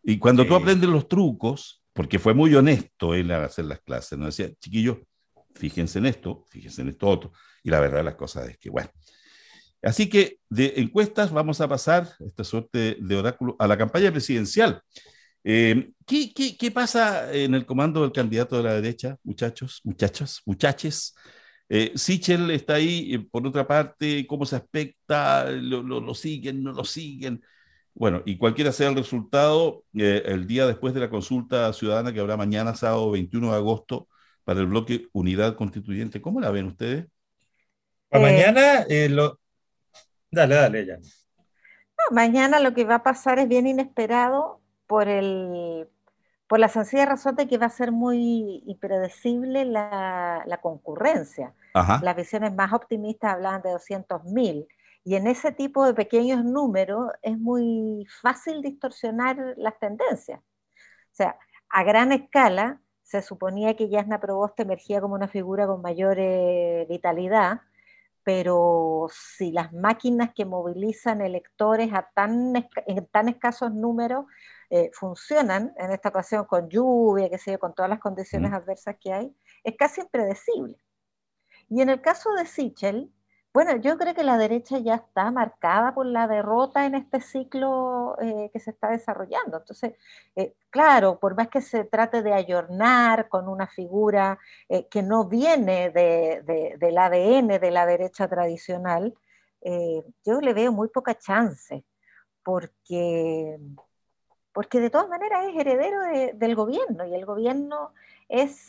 A: Y cuando tú aprendes los trucos, porque fue muy honesto él al hacer las clases, nos decía, chiquillos, fíjense en esto otro. Y la verdad de las cosas es que, bueno. Así que de encuestas vamos a pasar, esta suerte de oráculo, a la campaña presidencial. ¿Qué pasa en el comando del candidato de la derecha, muchaches? Sichel está ahí, por otra parte, ¿cómo se aspecta? ¿Lo siguen, no lo siguen? Bueno, y cualquiera sea el resultado, el día después de la consulta ciudadana que habrá mañana, sábado 21 de agosto, para el bloque Unidad Constituyente, ¿cómo la ven ustedes?
E: Para mañana, dale, ya.
D: No, mañana lo que va a pasar es bien inesperado por la sencilla razón de que va a ser muy impredecible la concurrencia.
A: Ajá.
D: Las visiones más optimistas hablaban de 200.000, y en ese tipo de pequeños números es muy fácil distorsionar las tendencias. O sea, a gran escala se suponía que Jasna Proboste emergía como una figura con mayor vitalidad, pero si las máquinas que movilizan electores en tan escasos números funcionan, en esta ocasión con lluvia, con todas las condiciones adversas que hay, es casi impredecible. Y en el caso de Sichel, bueno, yo creo que la derecha ya está marcada por la derrota en este ciclo que se está desarrollando. Entonces, claro, por más que se trate de ayornar con una figura que no viene del ADN de la derecha tradicional, yo le veo muy poca chance, porque de todas maneras es heredero del gobierno, y el gobierno es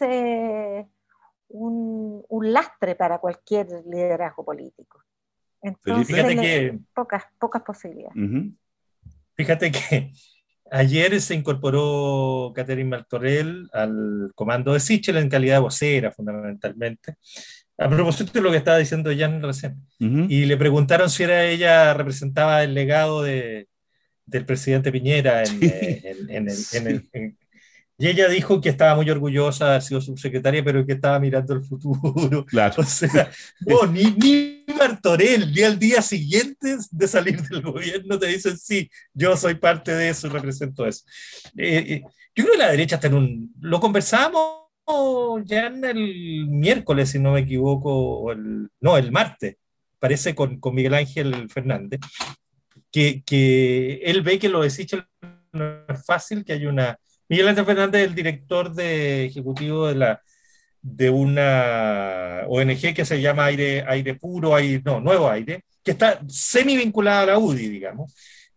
D: un lastre para cualquier liderazgo político. Entonces,
E: fíjate que
D: pocas posibilidades.
E: Fíjate que ayer se incorporó Catherine Martorell al comando de Sichel en calidad de vocera, fundamentalmente, a propósito de lo que estaba diciendo Jan recién. Y le preguntaron si ella representaba el legado del presidente Piñera y ella dijo que estaba muy orgullosa de haber sido subsecretaria, pero que estaba mirando el futuro.
A: Claro.
E: O sea, no, ni Martorell, ni al día siguiente de salir del gobierno te dicen, sí, yo soy parte de eso y represento eso. Yo creo que la derecha está lo conversamos ya en el miércoles, si no me equivoco, el martes, parece, con Miguel Ángel Fernández, que él ve que lo de Sichel no es fácil, que hay una... Miguel Ángel Fernández es el director ejecutivo de una ONG que se llama Aire Puro, Nuevo Aire, que está semi vinculada a la UDI, digamos,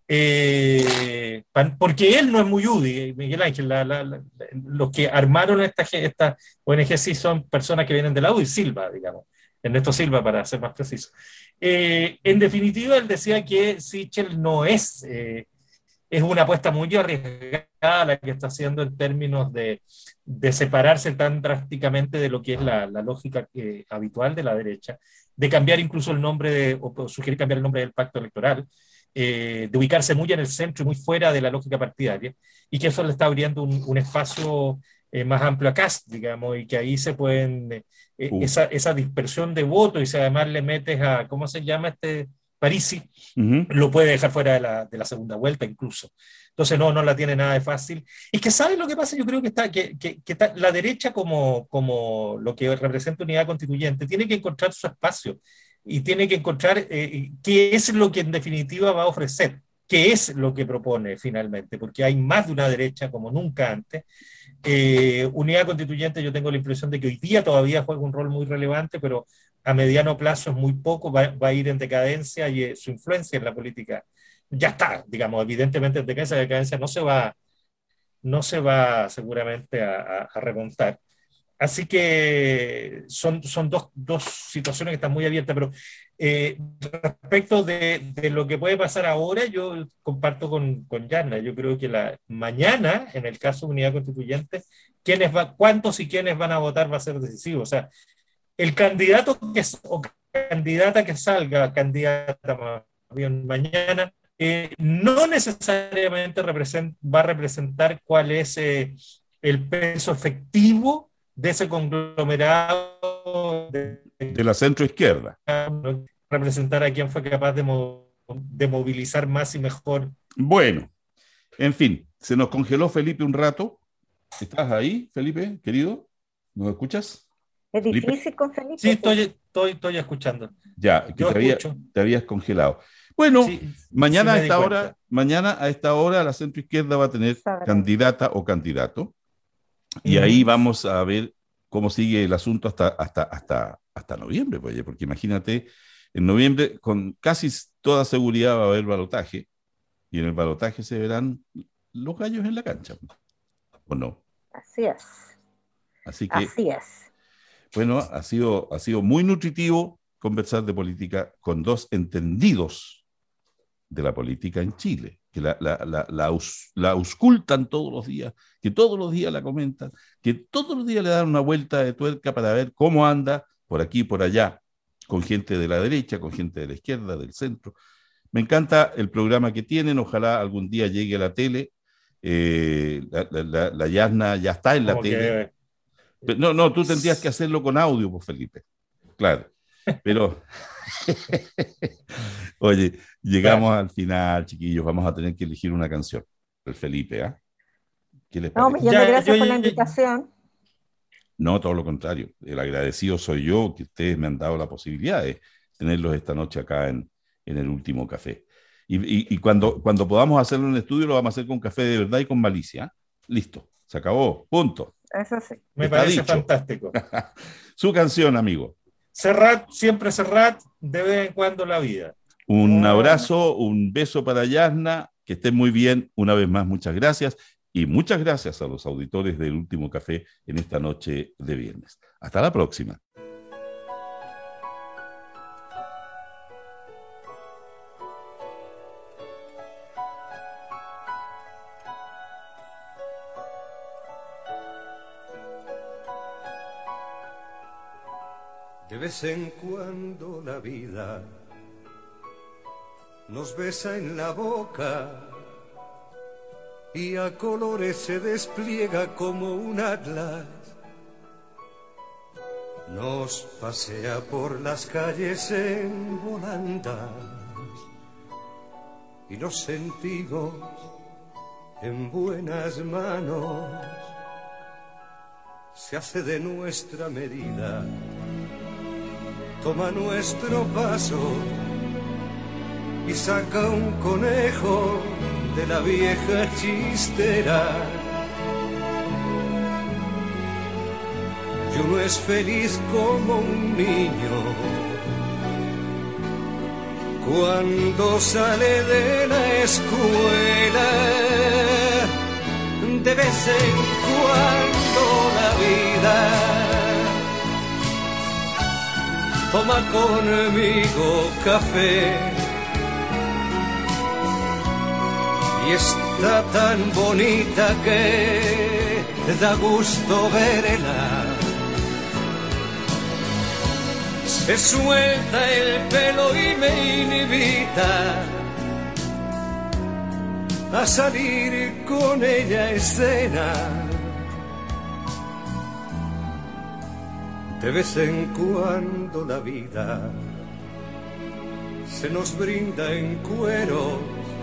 E: porque él no es muy UDI, Miguel Ángel. Los que armaron esta ONG sí son personas que vienen de la UDI, Silva, digamos, Ernesto Silva, para ser más preciso. En definitiva, él decía que Sichel no es una apuesta muy arriesgada la que está haciendo en términos de separarse tan drásticamente de lo que es la lógica habitual de la derecha, de cambiar incluso el nombre, o sugerir cambiar el nombre del pacto electoral, de ubicarse muy en el centro y muy fuera de la lógica partidaria, y que eso le está abriendo un espacio más amplio a Kast, digamos, y que ahí se pueden, esa dispersión de votos, y si además le metes a, ¿cómo se llama Parisi? Lo puede dejar fuera de la segunda vuelta incluso. Entonces no la tiene nada de fácil. Y que ¿sabe lo que pasa? Yo creo que está la derecha, como lo que representa Unidad Constituyente, tiene que encontrar su espacio y tiene que encontrar qué es lo que en definitiva va a ofrecer, qué es lo que propone finalmente, porque hay más de una derecha como nunca antes. Unidad Constituyente, yo tengo la impresión de que hoy día todavía juega un rol muy relevante, pero a mediano plazo es muy poco, va a ir en decadencia, y su influencia en la política ya está, digamos, evidentemente en decadencia no se va seguramente a remontar. Así que son dos situaciones que están muy abiertas, pero respecto de lo que puede pasar ahora, yo comparto con Yana. Yo creo que mañana, en el caso de Unidad Constituyente, cuántos y quiénes van a votar va a ser decisivo. O sea, el candidato o candidata que salga, candidata más bien mañana, no necesariamente va a representar cuál es el peso efectivo de ese conglomerado
A: de la centroizquierda.
E: Representar a quien fue capaz de movilizar más y mejor.
A: Bueno, en fin, se nos congeló Felipe un rato. ¿Estás ahí, Felipe, querido? ¿Nos escuchas?
D: Es
A: Felipe.
D: difícil con Felipe.
E: Sí, estoy escuchando.
A: Ya, que
E: Yo
A: te habías congelado. Bueno,
E: sí,
A: mañana,
E: sí
A: a esta hora, mañana a esta hora la centro izquierda va a tener candidata o candidato. Y ahí vamos a ver cómo sigue el asunto hasta noviembre, pues, porque imagínate, en noviembre con casi toda seguridad va a haber balotaje, y en el balotaje se verán los gallos en la cancha, ¿o no?
D: Así es.
A: Así que,
D: así es.
A: Bueno, ha sido muy nutritivo conversar de política con dos entendidos de la política en Chile, que la auscultan todos los días, que todos los días la comentan, que todos los días le dan una vuelta de tuerca para ver cómo anda por aquí y por allá, con gente de la derecha, con gente de la izquierda, del centro. Me encanta el programa que tienen, ojalá algún día llegue a la tele. La Yasna ya está en la tele. No, tú tendrías que hacerlo con audio, pues, Felipe. Claro, pero... Oye, llegamos al final, chiquillos. Vamos a tener que elegir una canción. El Felipe, ¿ah? ¿Qué les parece?
D: Gracias por la invitación.
A: No, todo lo contrario. El agradecido soy yo que ustedes me han dado la posibilidad de tenerlos esta noche acá en el último café. Y cuando podamos hacerlo en el estudio, lo vamos a hacer con café de verdad y con malicia. Listo, se acabó, punto.
D: Eso sí.
E: Me parece fantástico.
A: Su canción, amigo.
E: Serrat, siempre Serrat, de vez en cuando la vida.
A: Un abrazo, un beso para Yasna, que estén muy bien. Una vez más, muchas gracias. Y muchas gracias a los auditores del Último Café en esta noche de viernes. Hasta la próxima.
C: De vez en cuando la vida nos besa en la boca y a colores se despliega como un atlas. Nos pasea por las calles en volandas y nos sentimos en buenas manos. Se hace de nuestra medida, toma nuestro paso y saca un conejo de la vieja chistera. Y uno es feliz como un niño cuando sale de la escuela. De vez en cuando la vida toma conmigo café y está tan bonita que da gusto verla. Se suelta el pelo y me invita a salir con ella a escena. De vez en cuando la vida se nos brinda en cueros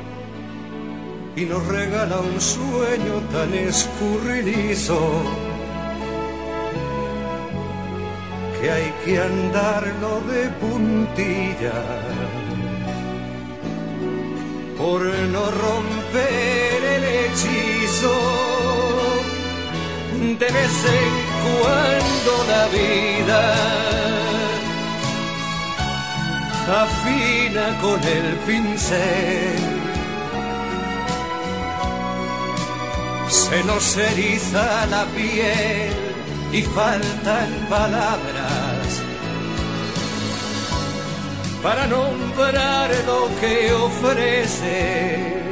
C: y nos regala un sueño tan escurridizo que hay que andarlo de puntilla por no romper el hechizo. De vez en cuando la vida afina con el pincel, se nos eriza la piel y faltan palabras para nombrar lo que ofrece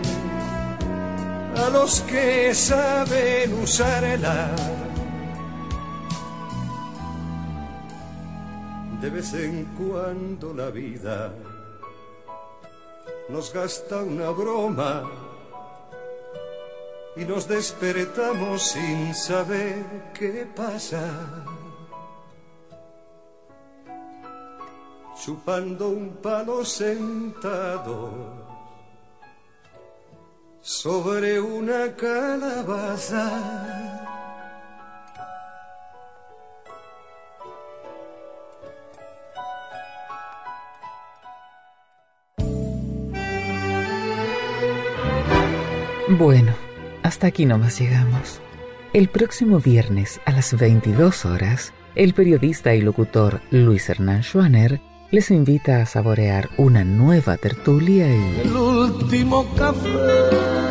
C: a los que saben usarla. De vez en cuando la vida nos gasta una broma y nos despertamos sin saber qué pasa, chupando un palo sentado sobre una calabaza.
B: Bueno, hasta aquí nomás llegamos. El próximo viernes a las 22 horas, el periodista y locutor Luis Hernán Schwaner les invita a saborear una nueva tertulia y...
C: El último café.